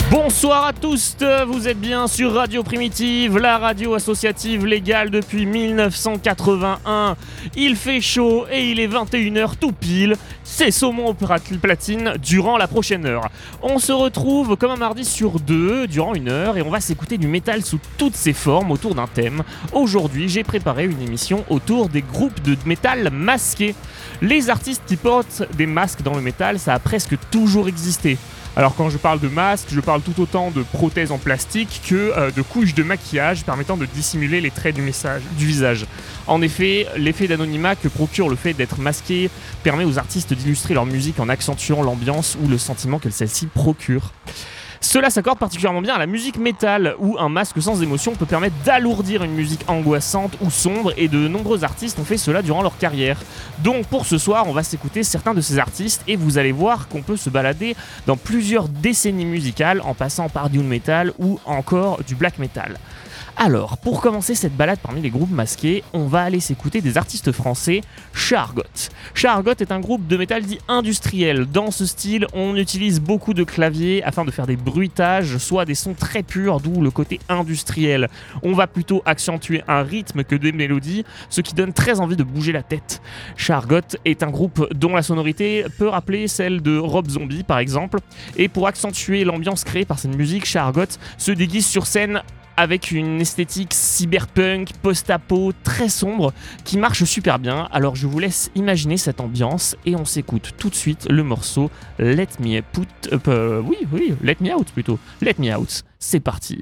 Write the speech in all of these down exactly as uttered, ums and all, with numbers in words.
Bonsoir à tous, vous êtes bien sur Radio Primitive, la radio associative légale depuis dix-neuf cent quatre-vingt-un. Il fait chaud et il est vingt et une heures tout pile, c'est Saumon Platine durant la prochaine heure. On se retrouve comme un mardi sur deux durant une heure et on va s'écouter du métal sous toutes ses formes autour d'un thème. Aujourd'hui, j'ai préparé une émission autour des groupes de métal masqués. Les artistes qui portent des masques dans le métal, ça a presque toujours existé. Alors quand je parle de masques, je parle tout autant de prothèses en plastique que euh, de couches de maquillage permettant de dissimuler les traits du, message, du visage. En effet, l'effet d'anonymat que procure le fait d'être masqué permet aux artistes d'illustrer leur musique en accentuant l'ambiance ou le sentiment que celle-ci procure. Cela s'accorde particulièrement bien à la musique métal, où un masque sans émotion peut permettre d'alourdir une musique angoissante ou sombre, et de nombreux artistes ont fait cela durant leur carrière. Donc pour ce soir, on va s'écouter certains de ces artistes, et vous allez voir qu'on peut se balader dans plusieurs décennies musicales, en passant par du metal ou encore du black metal. Alors, pour commencer cette balade parmi les groupes masqués, on va aller s'écouter des artistes français, Chargot. Chargot est un groupe de métal dit industriel. Dans ce style, on utilise beaucoup de claviers afin de faire des bruitages, soit des sons très purs, d'où le côté industriel. On va plutôt accentuer un rythme que des mélodies, ce qui donne très envie de bouger la tête. Chargot est un groupe dont la sonorité peut rappeler celle de Rob Zombie par exemple, et pour accentuer l'ambiance créée par cette musique, Chargot se déguise sur scène avec une esthétique cyberpunk, post-apo, très sombre, qui marche super bien. Alors je vous laisse imaginer cette ambiance et on s'écoute tout de suite le morceau Let Me Put... Euh, oui, oui, Let Me Out plutôt. Let Me Out, c'est parti.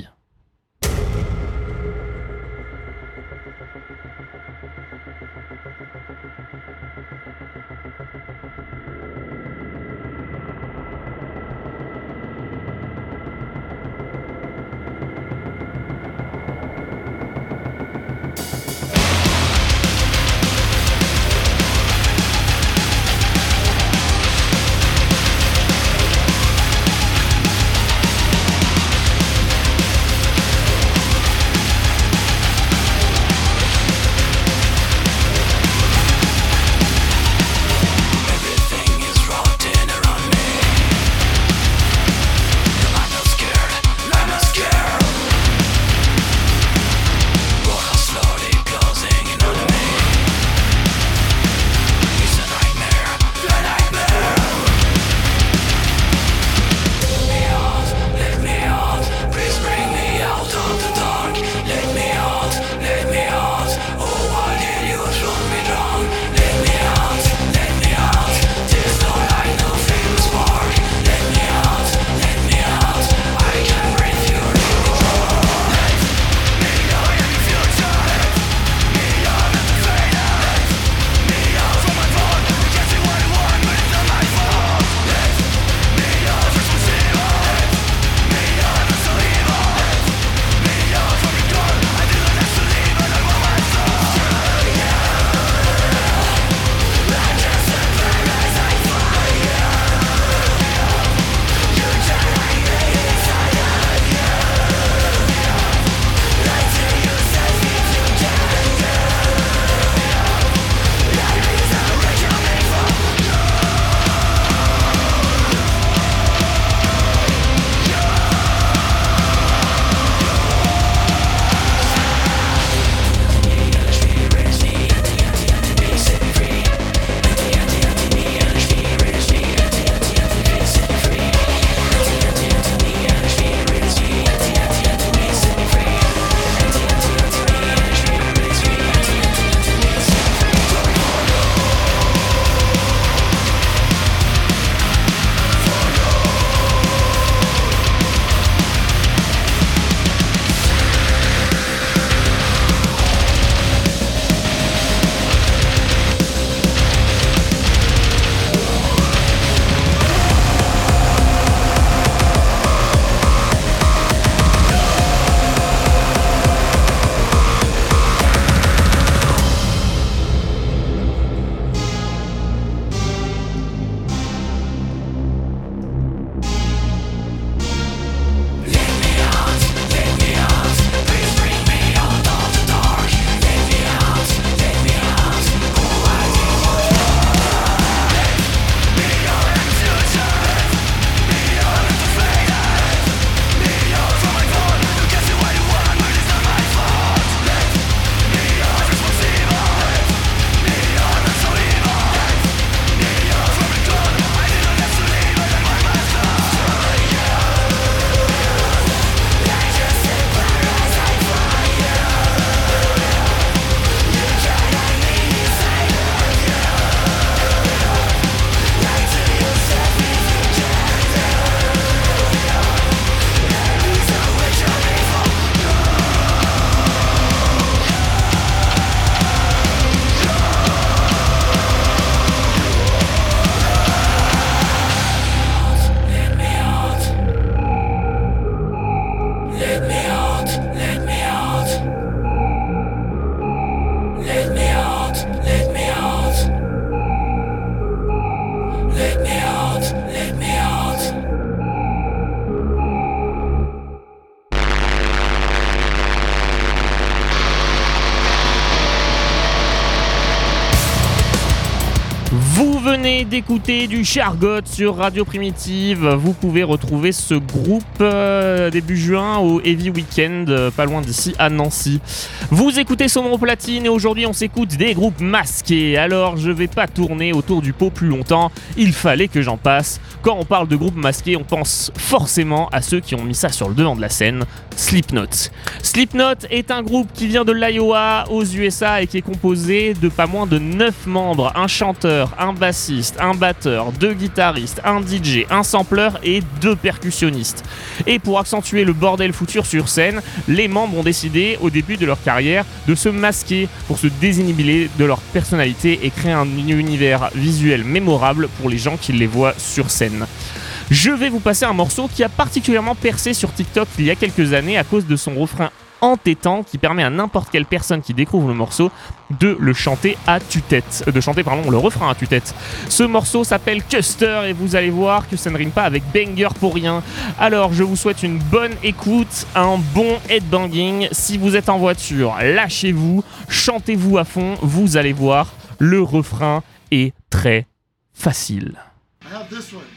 venez d'écouter du Chargot sur Radio Primitive. Vous pouvez retrouver ce groupe euh, début juin au Heavy Weekend, euh, pas loin d'ici à Nancy. Vous écoutez Saumon au platine et aujourd'hui on s'écoute des groupes masqués. Alors je vais pas tourner autour du pot plus longtemps, il fallait que j'en passe. Quand on parle de groupes masqués, on pense forcément à ceux qui ont mis ça sur le devant de la scène, Slipknot. Slipknot est un groupe qui vient de l'Iowa aux U S A et qui est composé de pas moins de neuf membres, un chanteur, un bassiste, un batteur, deux guitaristes, un D J, un sampler et deux percussionnistes. Et pour accentuer le bordel foutu sur scène, les membres ont décidé au début de leur carrière de se masquer pour se désinhiber de leur personnalité et créer un univers visuel mémorable pour les gens qui les voient sur scène. Je vais vous passer un morceau qui a particulièrement percé sur TikTok il y a quelques années à cause de son refrain entêtant qui permet à n'importe quelle personne qui découvre le morceau de le chanter à tue-tête, de chanter pardon le refrain à tue-tête. Ce morceau s'appelle Custer et vous allez voir que ça ne rime pas avec banger pour rien. Alors je vous souhaite une bonne écoute, un bon headbanging. Si vous êtes en voiture, lâchez-vous, chantez-vous à fond, vous allez voir, le refrain est très facile. I have this one.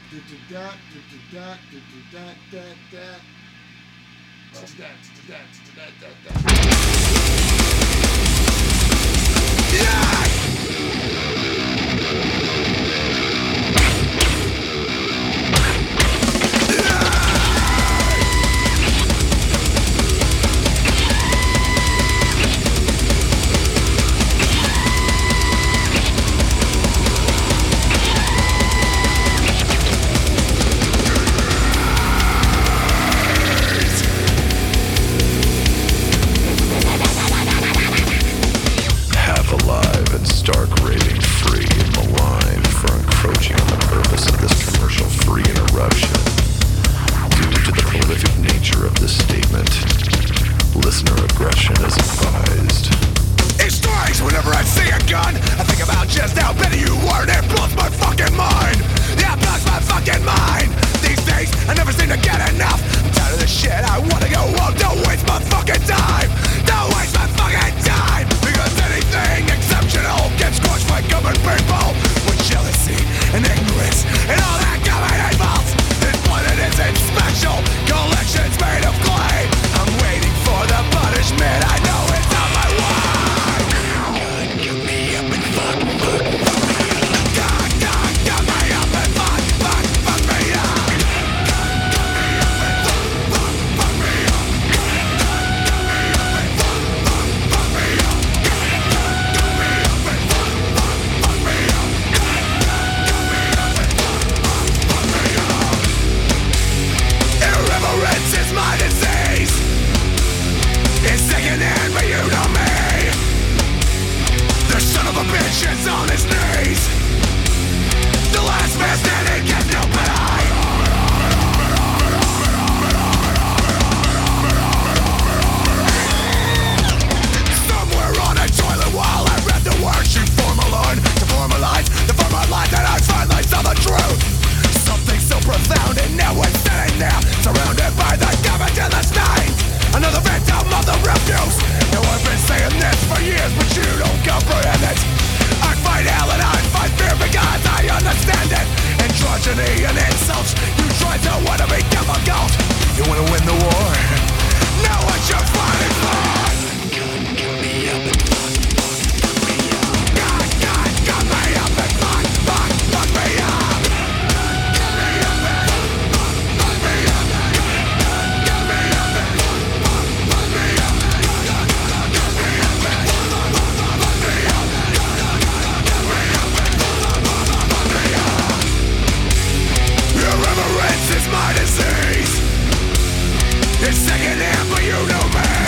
It's second hand, but you know me.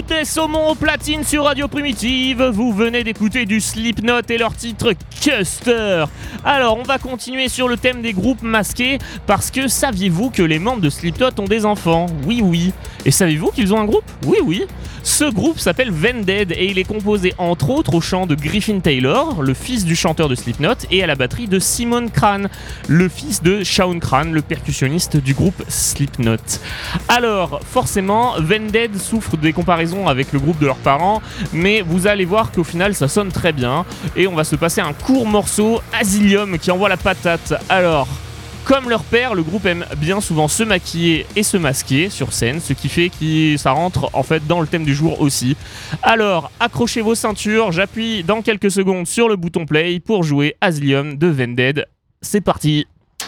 écoutez Saumon au platine sur Radio Primitive. Vous venez d'écouter du Slipknot et leur titre Custer. Alors, on va continuer sur le thème des groupes masqués parce que saviez-vous que les membres de Slipknot ont des enfants ? Oui, oui. Et saviez-vous qu'ils ont un groupe ? Oui, oui. Ce groupe s'appelle Vended et il est composé entre autres au chant de Griffin Taylor, le fils du chanteur de Slipknot, et à la batterie de Simon Crane, le fils de Shawn Crane, le percussionniste du groupe Slipknot. Alors, forcément, Vended souffre des comparaisons avec le groupe de leurs parents, mais vous allez voir qu'au final ça sonne très bien, et on va se passer un court morceau, Asylum, qui envoie la patate. Alors, comme leur père, le groupe aime bien souvent se maquiller et se masquer sur scène, ce qui fait que ça rentre en fait dans le thème du jour aussi. Alors, accrochez vos ceintures, j'appuie dans quelques secondes sur le bouton play pour jouer Asylum de Vended. C'est parti!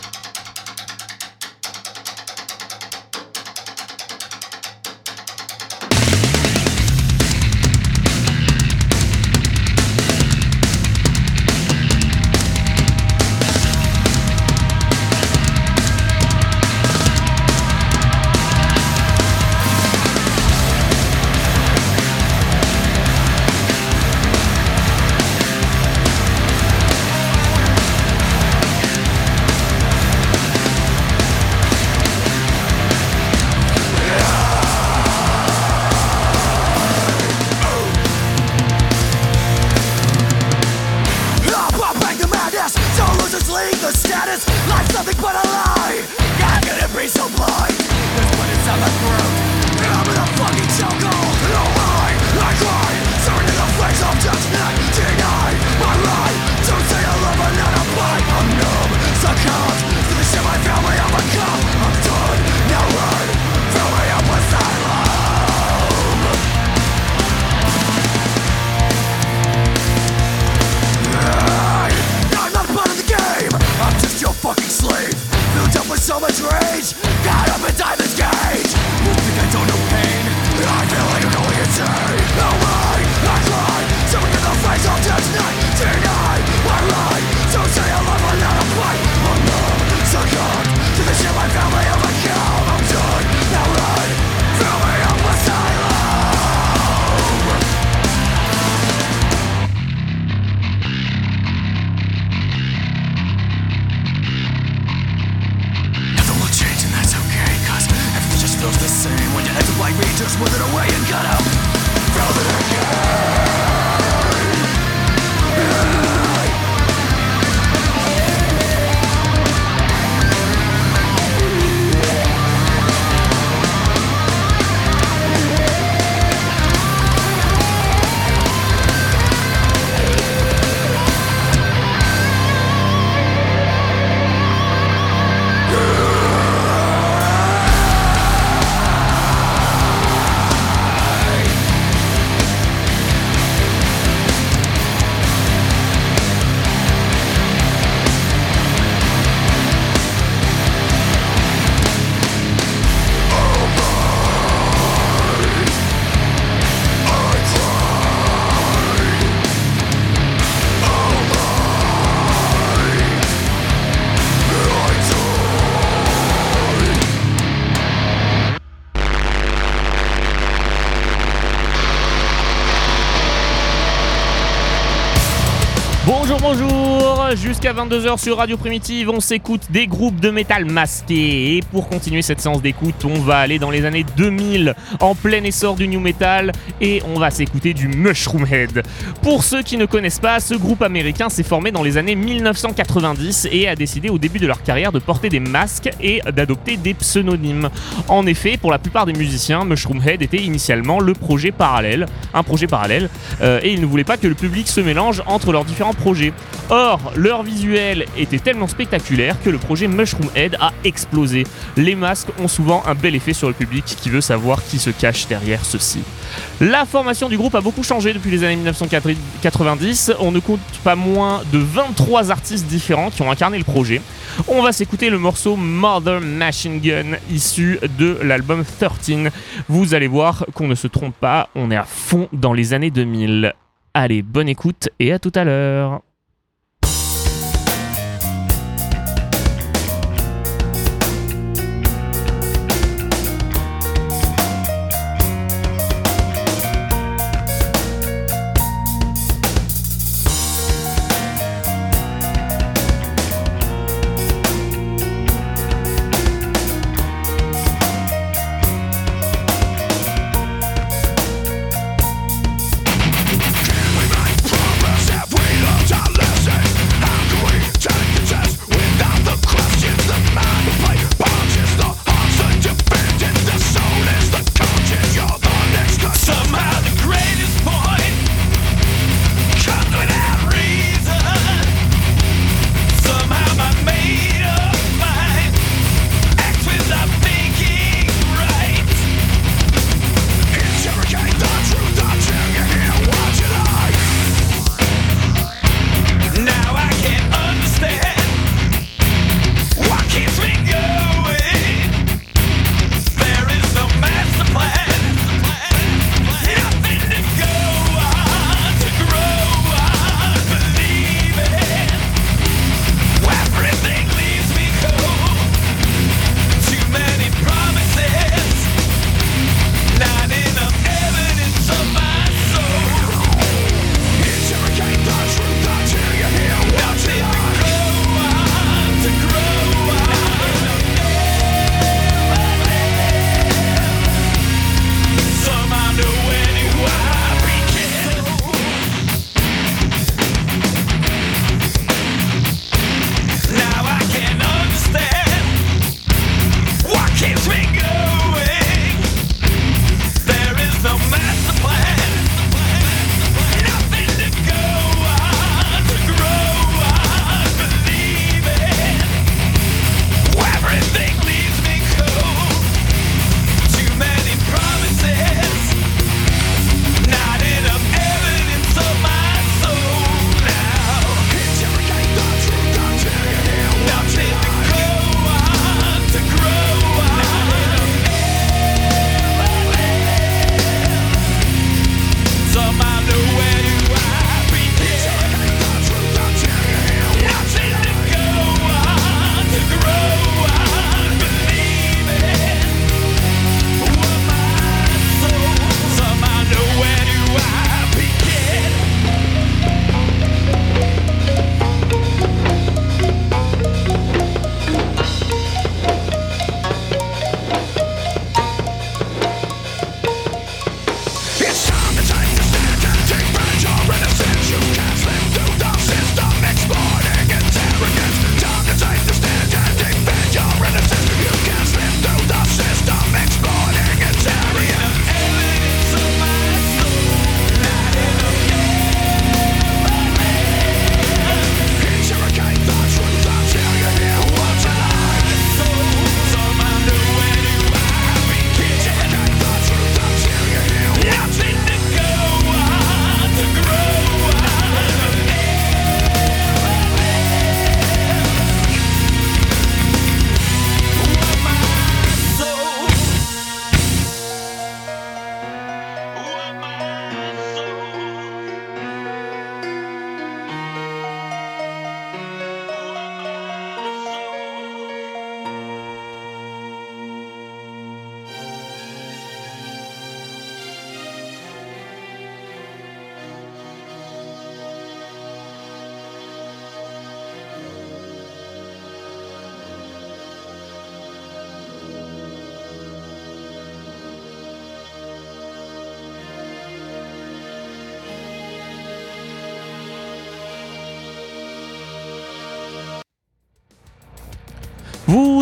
Bonjour, bonjour, jusqu'à vingt-deux heures sur Radio Primitive, on s'écoute des groupes de métal masqués. Et pour continuer cette séance d'écoute, on va aller dans les années deux mille, en plein essor du new metal, et on va s'écouter du Mushroomhead. Pour ceux qui ne connaissent pas, ce groupe américain s'est formé dans les années mille neuf cent quatre-vingt-dix et a décidé au début de leur carrière de porter des masques et d'adopter des pseudonymes. En effet, pour la plupart des musiciens, Mushroomhead était initialement le projet parallèle, un projet parallèle, euh, et ils ne voulaient pas que le public se mélange entre leurs différents projets. Or, leur visuel était tellement spectaculaire que le projet Mushroomhead a explosé. Les masques ont souvent un bel effet sur le public qui veut savoir qui se cache derrière ceux-ci. La formation du groupe a beaucoup changé depuis les années mille neuf cent quatre-vingt-dix. On ne compte pas moins de vingt-trois artistes différents qui ont incarné le projet. On va s'écouter le morceau Mother Machine Gun issu de l'album treize. Vous allez voir qu'on ne se trompe pas, on est à fond dans les années deux mille. Allez, bonne écoute et à tout à l'heure.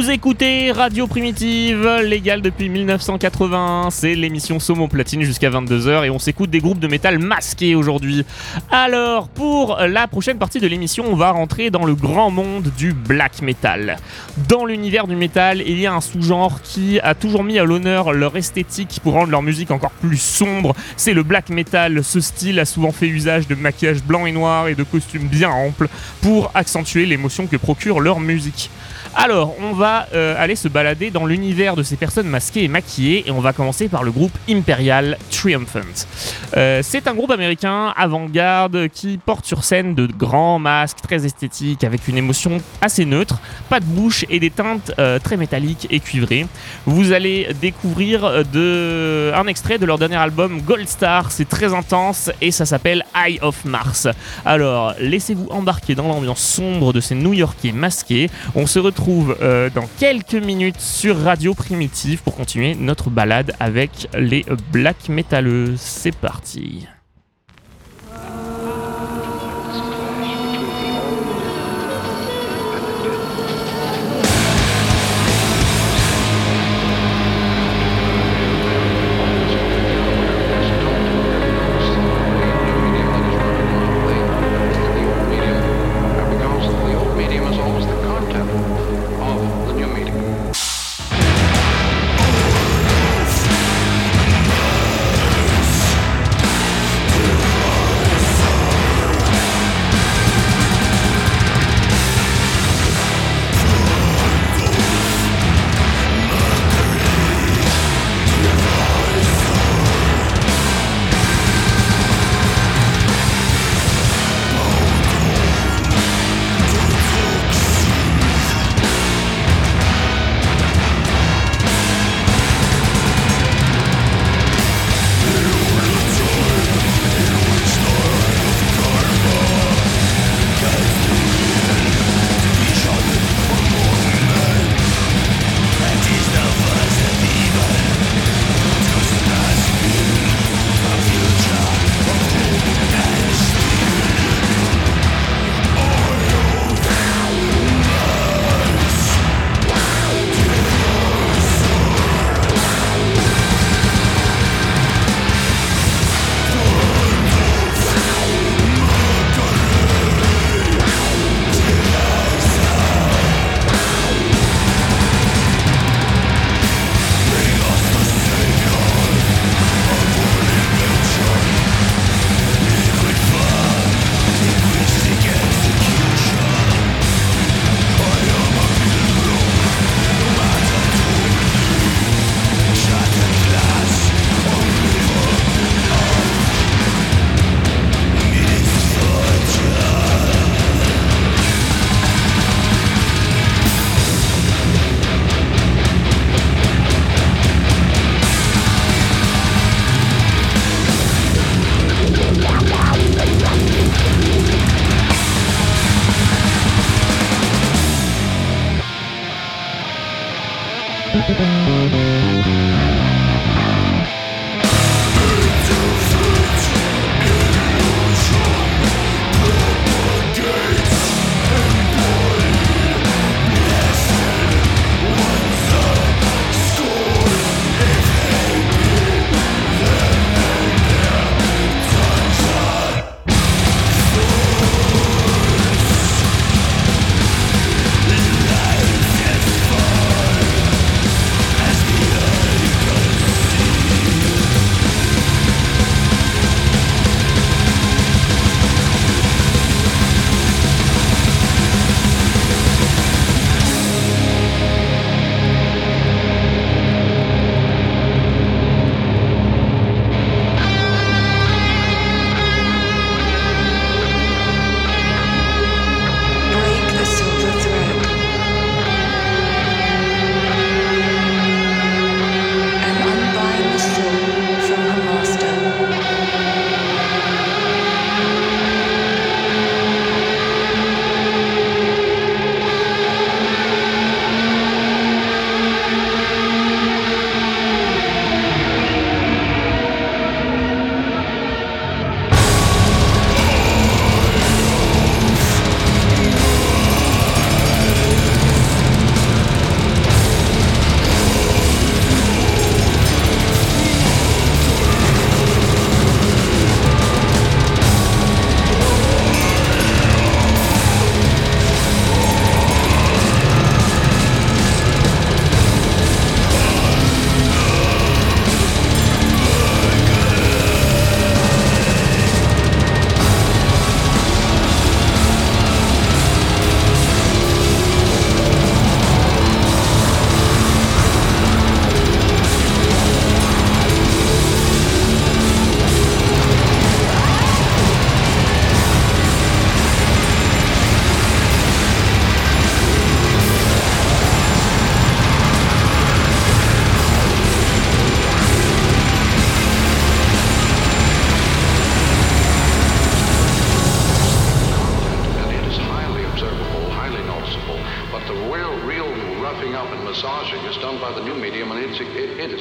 Vous écoutez Radio Primitive, légale depuis dix-neuf cent quatre-vingt-un, c'est l'émission Saumon Platine jusqu'à vingt-deux heures et on s'écoute des groupes de métal masqués aujourd'hui. Alors, pour la prochaine partie de l'émission, on va rentrer dans le grand monde du black metal. Dans l'univers du métal, il y a un sous-genre qui a toujours mis à l'honneur leur esthétique pour rendre leur musique encore plus sombre, c'est le black metal. Ce style a souvent fait usage de maquillage blanc et noir et de costumes bien amples pour accentuer l'émotion que procure leur musique. Alors, on va euh, aller se balader dans l'univers de ces personnes masquées et maquillées et on va commencer par le groupe Imperial Triumphant. Euh, c'est un groupe américain avant-garde qui porte sur scène de grands masques très esthétiques avec une émotion assez neutre, pas de bouche et des teintes euh, très métalliques et cuivrées. Vous allez découvrir de... un extrait de leur dernier album Gold Star, c'est très intense et ça s'appelle Eye of Mars. Alors, laissez-vous embarquer dans l'ambiance sombre de ces New-Yorkais masqués. On se retrouve Euh, dans quelques minutes sur Radio Primitive pour continuer notre balade avec les black métalleux. C'est parti.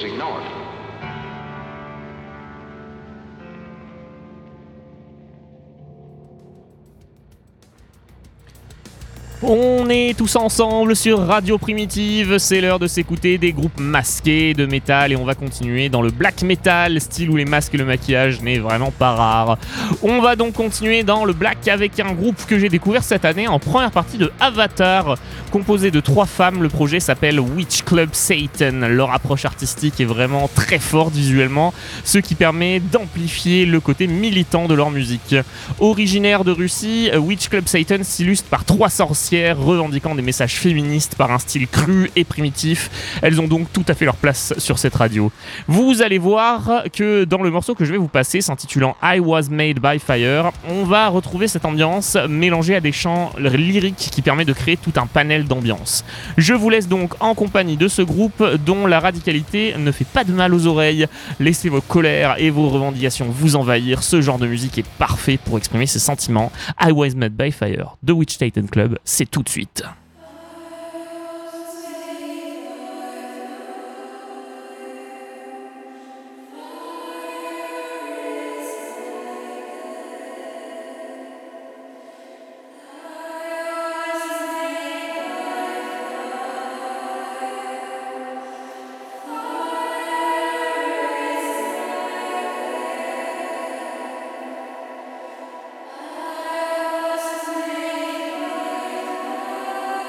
was ignored. On est tous ensemble sur Radio Primitive, c'est l'heure de s'écouter des groupes masqués de métal et on va continuer dans le black metal, style où les masques et le maquillage n'est vraiment pas rare. On va donc continuer dans le black avec un groupe que j'ai découvert cette année en première partie de Avatar, composé de trois femmes. Le projet s'appelle Witch Club Satan. Leur approche artistique est vraiment très forte visuellement, ce qui permet d'amplifier le côté militant de leur musique. Originaire de Russie, Witch Club Satan s'illustre par trois sorcières revendiquant des messages féministes par un style cru et primitif. Elles ont donc tout à fait leur place sur cette radio. Vous allez voir que dans le morceau que je vais vous passer, s'intitulant I Was Made by Fire, on va retrouver cette ambiance mélangée à des chants lyriques qui permet de créer tout un panel d'ambiance. Je vous laisse donc en compagnie de ce groupe dont la radicalité ne fait pas de mal aux oreilles. Laissez vos colères et vos revendications vous envahir. Ce genre de musique est parfait pour exprimer ses sentiments. I Was Made by Fire, The Witch Titan Club, c'est tout de suite. I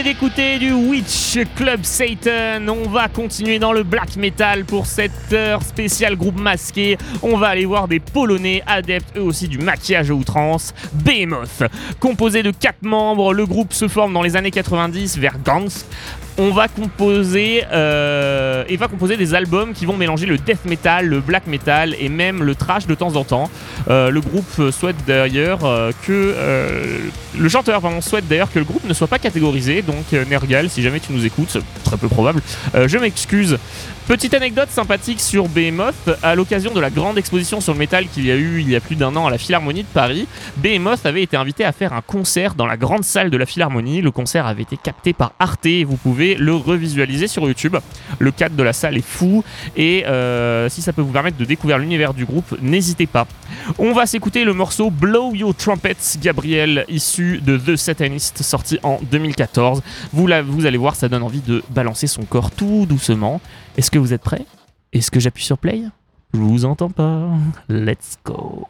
venez d'écouter du Witch Club Satan. On va continuer dans le black metal pour cette heure spéciale groupe masqué. On va aller voir des Polonais adeptes eux aussi du maquillage à outrance. Behemoth. Composé de quatre membres, le groupe se forme dans les années quatre-vingt-dix vers Gdansk. On va composer euh, et va composer des albums qui vont mélanger le death metal, le black metal et même le thrash de temps en temps. Euh, le groupe souhaite d'ailleurs euh, que euh, le chanteur pardon, souhaite d'ailleurs que le groupe ne soit pas catégorisé. Donc euh, Nergal, si jamais tu nous écoutes, c'est très peu probable, euh, je m'excuse. Petite anecdote sympathique sur Behemoth, à l'occasion de la grande exposition sur le métal qu'il y a eu il y a plus d'un an à la Philharmonie de Paris, Behemoth avait été invité à faire un concert dans la grande salle de la Philharmonie. Le concert avait été capté par Arte et vous pouvez le revisualiser sur YouTube. Le cadre de la salle est fou et euh, si ça peut vous permettre de découvrir l'univers du groupe, n'hésitez pas. On va s'écouter le morceau Blow Your Trumpets, Gabriel, issu de The Satanist, sorti en deux mille quatorze. Vous, la, vous allez voir, ça donne envie de balancer son corps tout doucement. Est-ce que vous êtes prêts? Est-ce que j'appuie sur play? Je vous entends pas. Let's go.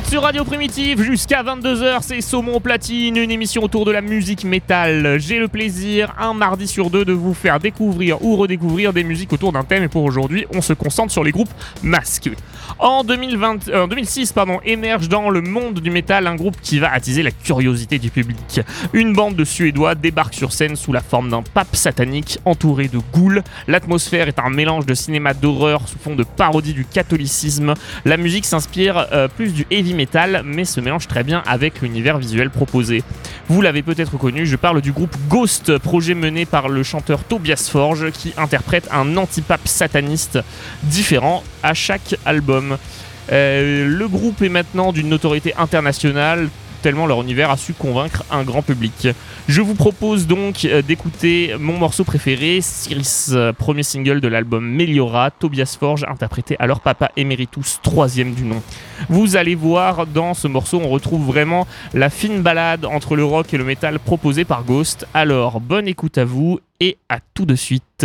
sur Radio Primitive jusqu'à vingt-deux heures, c'est Saumon Platine, une émission autour de la musique métal. J'ai le plaisir, un mardi sur deux, de vous faire découvrir ou redécouvrir des musiques autour d'un thème, et pour aujourd'hui, on se concentre sur les groupes masques. En deux mille vingt, euh, deux mille six, pardon, émerge dans le monde du métal un groupe qui va attiser la curiosité du public. Une bande de Suédois débarque sur scène sous la forme d'un pape satanique entouré de ghouls. L'atmosphère est un mélange de cinéma d'horreur sous fond de parodie du catholicisme. La musique s'inspire euh, plus du heavy metal, mais se mélange très bien avec l'univers visuel proposé. Vous l'avez peut-être connu, je parle du groupe Ghost, projet mené par le chanteur Tobias Forge, qui interprète un antipape sataniste différent à chaque album. Euh, le groupe est maintenant d'une notoriété internationale, tellement leur univers a su convaincre un grand public. Je vous propose donc d'écouter mon morceau préféré, Cyrus, premier single de l'album Meliora, Tobias Forge interprétait alors Papa Emeritus, troisième du nom. Vous allez voir, dans ce morceau, on retrouve vraiment la fine balade entre le rock et le métal proposé par Ghost. Alors, bonne écoute à vous et à tout de suite.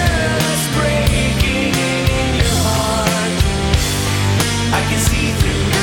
I can see through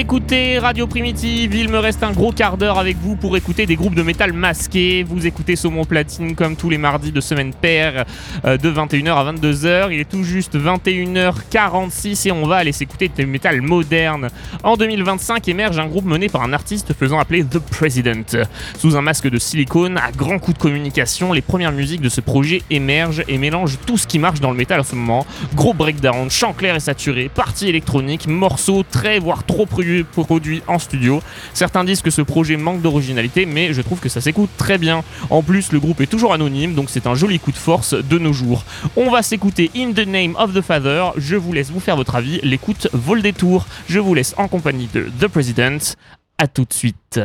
écoutez Radio Primitive, il me reste un gros quart d'heure avec vous pour écouter des groupes de métal masqués. Vous écoutez Saumon Platine comme tous les mardis de semaine paire euh, de vingt et une heures à vingt-deux heures. Il est tout juste vingt et une heures quarante-six et on va aller s'écouter du métal moderne. En deux mille vingt-cinq émerge un groupe mené par un artiste faisant appeler The President. Sous un masque de silicone, à grands coups de communication, les premières musiques de ce projet émergent et mélangent tout ce qui marche dans le métal en ce moment. Gros breakdown, chant clair et saturé, parties électroniques, morceaux très voire trop produits en studio. Certains disent que ce projet manque d'originalité, mais je trouve que ça s'écoute très bien. En plus, le groupe est toujours anonyme, donc c'est un joli coup de force de nos jours. On va s'écouter In the Name of the Father. Je vous laisse vous faire votre avis. L'écoute vaut le détour. Je vous laisse en compagnie de The President. À tout de suite.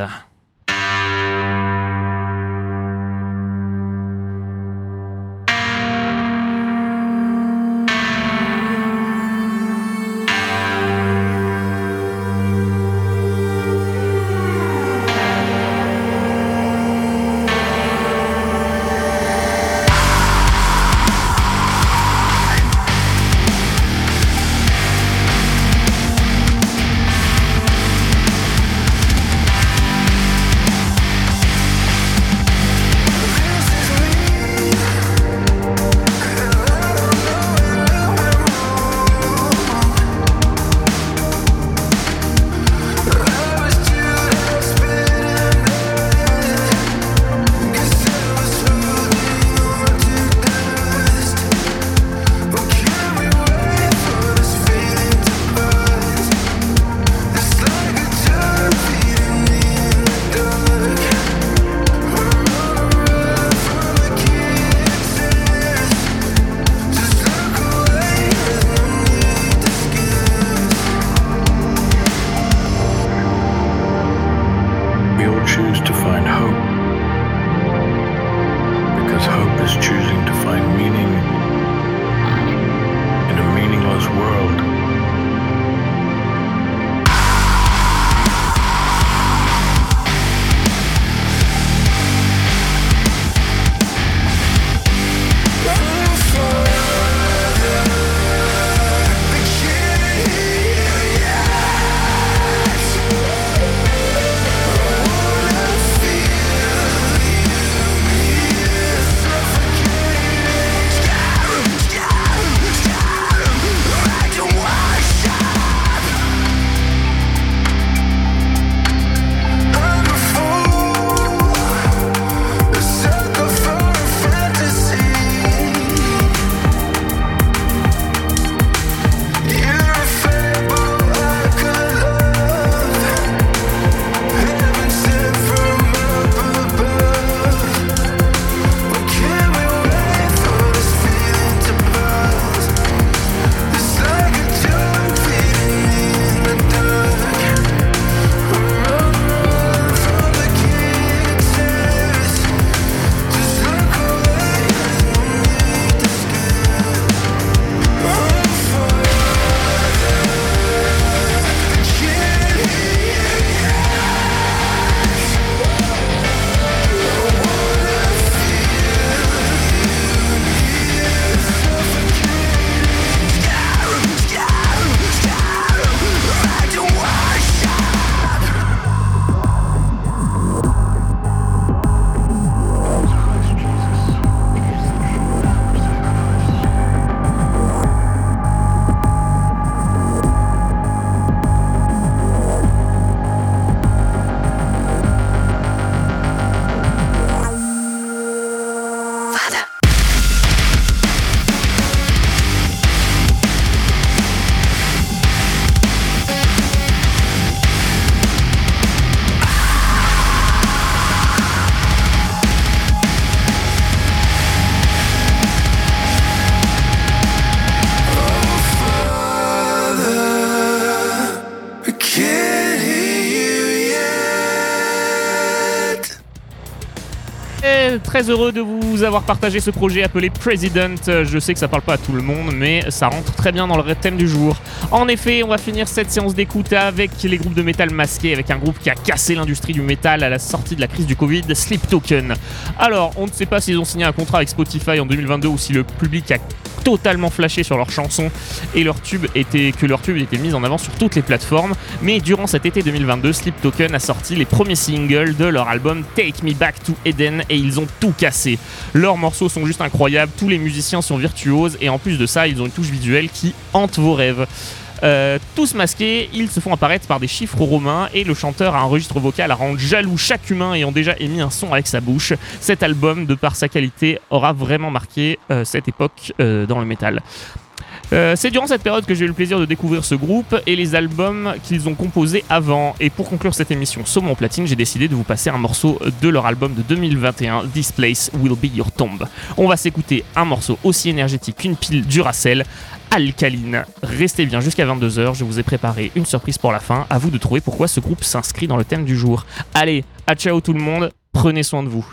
très très heureux de vous avoir partagé ce projet appelé President. Je sais que ça parle pas à tout le monde, mais ça rentre très bien dans le thème du jour. En effet, on va finir cette séance d'écoute avec les groupes de métal masqués, avec un groupe qui a cassé l'industrie du métal à la sortie de la crise du Covid, Sleep Token. Alors, on ne sait pas s'ils ont signé un contrat avec Spotify en deux mille vingt-deux ou si le public a totalement flashé sur leurs chansons et leur tube était, que leur tube était mis en avant sur toutes les plateformes. Mais durant cet été deux mille vingt-deux, Sleep Token a sorti les premiers singles de leur album Take Me Back to Eden et ils ont tout cassé. Leurs morceaux sont juste incroyables, tous les musiciens sont virtuoses et en plus de ça, ils ont une touche visuelle qui hante vos rêves. Euh, tous masqués, ils se font apparaître par des chiffres romains et le chanteur a un registre vocal à rendre jaloux chaque humain ayant déjà émis un son avec sa bouche. Cet album, de par sa qualité, aura vraiment marqué euh, cette époque euh, dans le métal. Euh, c'est durant cette période que j'ai eu le plaisir de découvrir ce groupe et les albums qu'ils ont composés avant. Et pour conclure cette émission Saumon Platine, j'ai décidé de vous passer un morceau de leur album de deux mille vingt et un, This Place Will Be Your Tomb. On va s'écouter un morceau aussi énergétique qu'une pile Duracell, Alkaline. Restez bien jusqu'à vingt-deux heures, je vous ai préparé une surprise pour la fin. À vous de trouver pourquoi ce groupe s'inscrit dans le thème du jour. Allez, à ciao tout le monde, prenez soin de vous.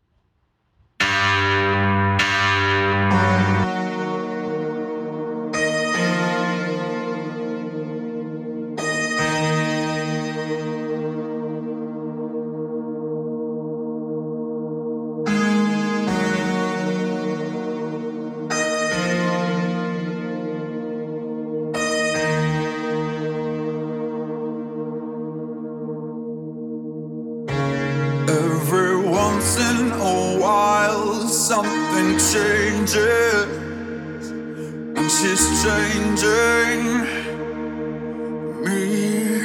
Something changes, and she's changing me.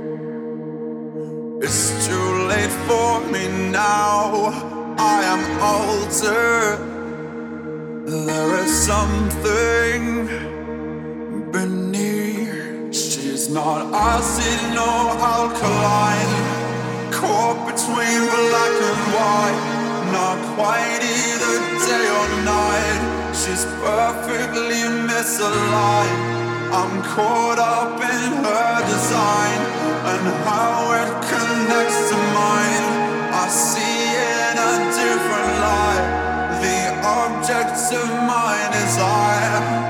It's too late for me now, I am altered. There is something beneath. She's not acid nor alkaline, caught between black and white. Not quite either day or night. She's perfectly misaligned. I'm caught up in her design and how it connects to mine. I see in a different light the object of my desire.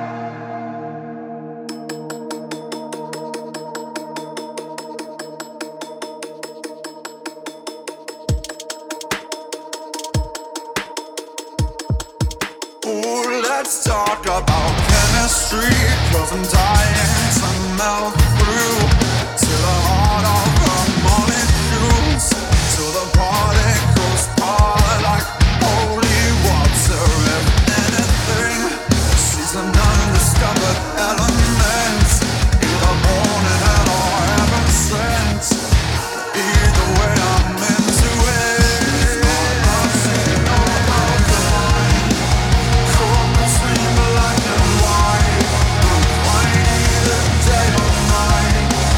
Let's talk about chemistry, cause I'm dying to melt through to the heart of the molecules, to the particles part like holy water. If anything, she's an undiscovered element, either born in hell or heaven sent. Either way, I'm into it. Day or night.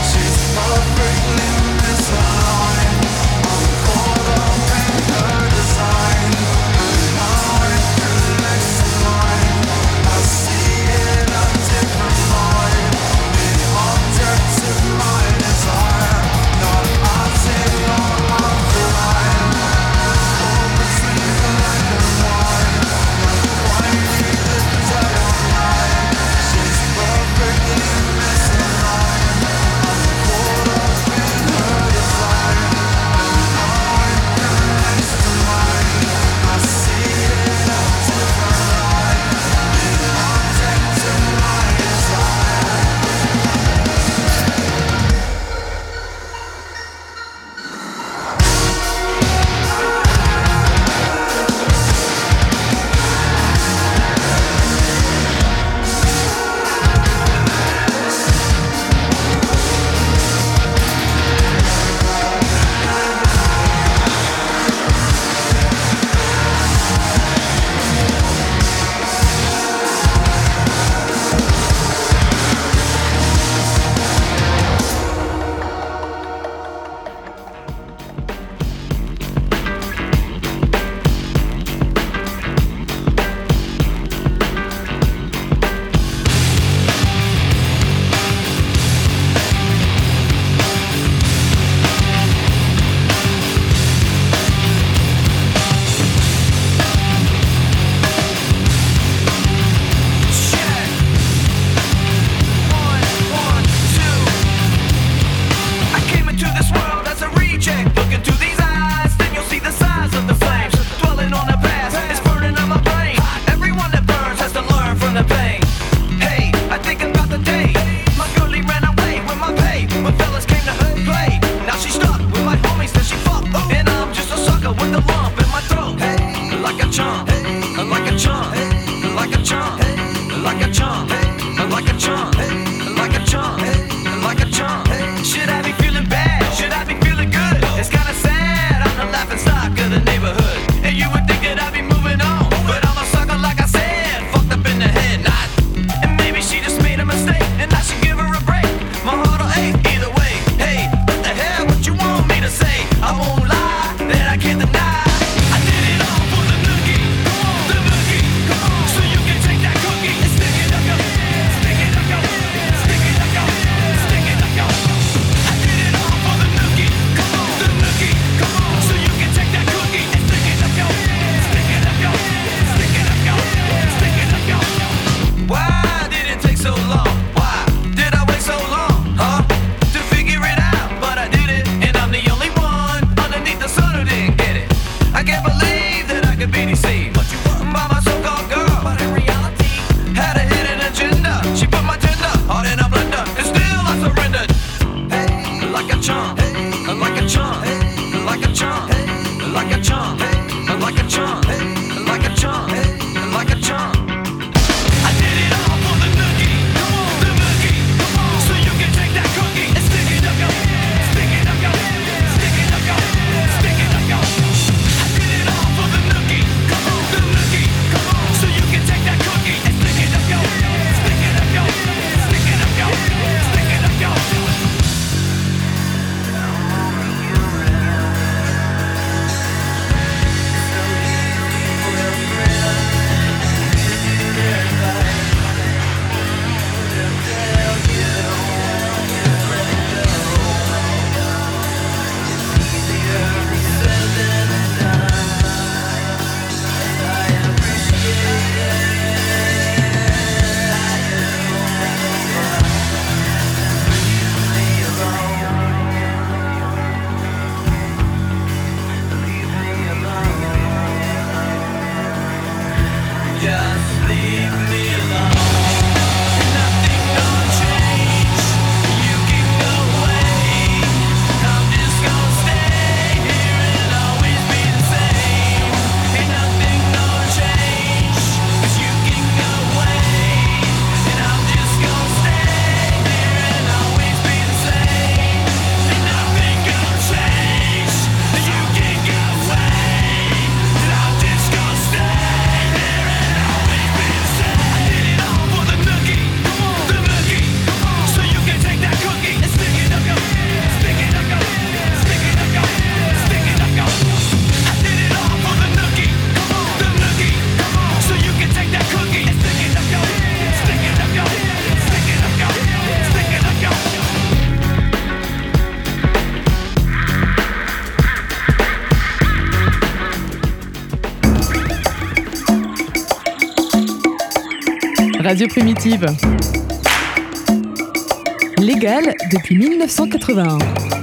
Radio Primitive. Légal depuis mille neuf cent quatre-vingt-un.